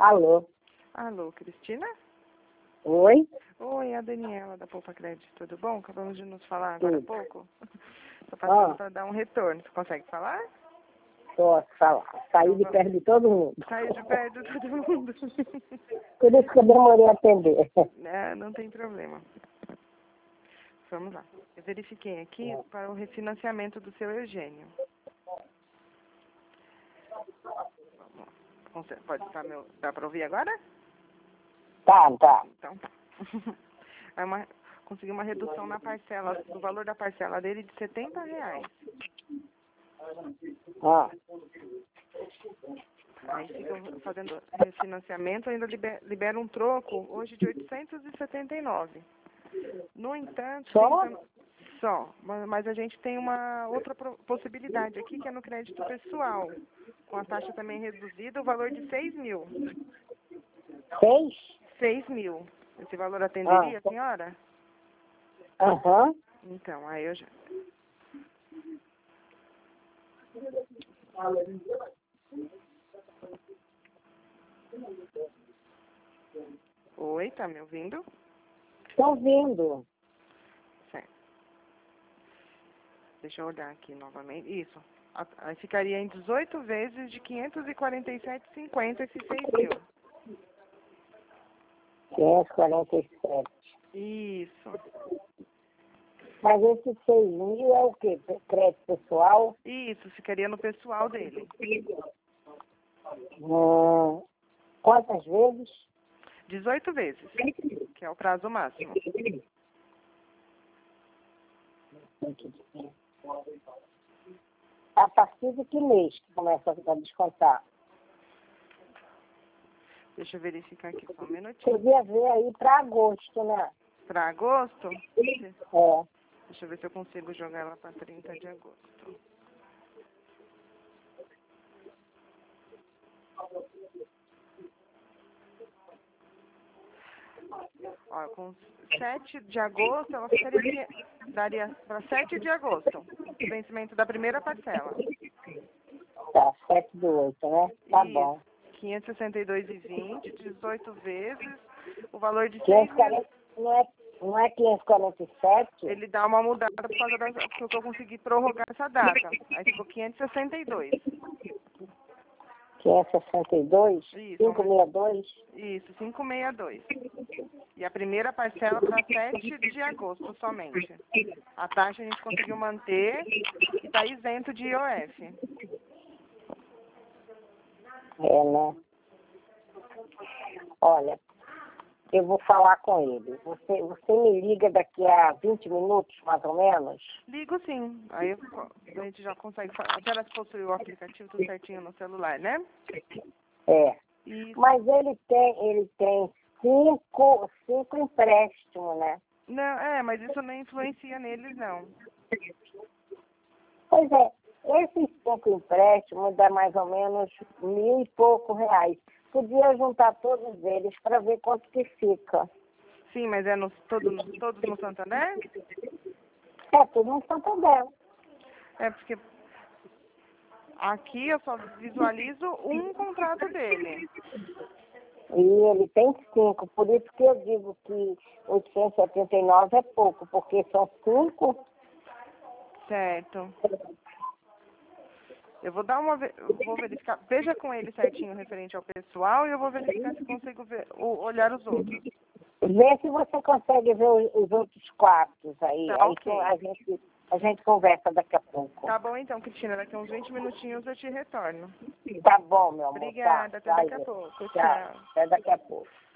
Alô? Alô, Cristina? Oi? Oi, é a Daniela da Poupa Crédito, tudo bom? Acabamos de nos falar agora há Sim. pouco. Estou passando para dar um retorno. Você consegue falar? Posso falar. Saí Então de perto de todo mundo. Saiu de perto de todo mundo. Por isso que eu demorei a atender. Não tem problema. Vamos lá. Eu verifiquei aqui para o refinanciamento do seu Eugênio. Vamos lá. Pode estar dá para ouvir agora? Tá. Então tá. Consegui uma redução na parcela, do valor da parcela dele de R$70. Ah, Aí fica fazendo refinanciamento, ainda libera um troco hoje de 879. No entanto, mas a gente tem uma outra possibilidade aqui, que é no crédito pessoal, com a taxa também reduzida, o valor de 6.000. 6? 6.000. Esse valor atenderia a senhora? Aham. Então, aí eu já... Oi, tá me ouvindo? Estou ouvindo. Certo. Deixa eu olhar aqui novamente. Isso. Aí ficaria em 18 vezes de 547,50 esses 6.000. 547. Isso. Mas esse 6.000 é o quê? Crédito pessoal? Isso, ficaria no pessoal dele. Quantas vezes? 18 vezes, que é o prazo máximo. A partir de que mês que começa a descontar? Deixa eu verificar aqui só um minutinho. Podia ver aí para agosto, né? Para agosto? É. Deixa eu ver se eu consigo jogar ela para 30 de agosto. Ó, com 7 de agosto, ela daria para 7 de agosto, o vencimento da primeira parcela. Tá, 7 do 8, né? Tá Isso. bom. 562,20, 18 vezes, o valor de 540, não é 547? ele dá uma mudada por causa porque eu consegui prorrogar essa data. Aí ficou 562. 562? Isso, 562? Isso, 562. E a primeira parcela para 7 de agosto somente. A taxa a gente conseguiu manter e está isento de IOF. É, né? Olha, eu vou falar com ele. Você me liga daqui a 20 minutos, mais ou menos? Ligo sim. Aí a gente já consegue falar. A senhora possui o aplicativo tudo certinho no celular, né? É. Isso. Mas ele tem cinco empréstimos, né? Não, mas isso não influencia neles, não. Pois é, esses 5 empréstimos dá mais ou menos 1.000 e pouco reais. Podia juntar todos eles para ver quanto que fica. Sim, mas é todos no Santander? É, tudo no Santander. É porque aqui eu só visualizo um contrato dele. E ele tem 5, por isso que eu digo que 879 é pouco, porque são 5. Certo. Eu vou vou verificar, veja com ele certinho referente ao pessoal e eu vou verificar se consigo olhar os outros. Vê se você consegue ver os outros quartos aí. Tá, Aí ok. a gente conversa daqui a pouco. Tá bom então, Cristina, daqui a uns 20 minutinhos eu te retorno. Tá bom, meu amor. Obrigada, Tá, até daqui a pouco. Tchau. Até daqui a pouco.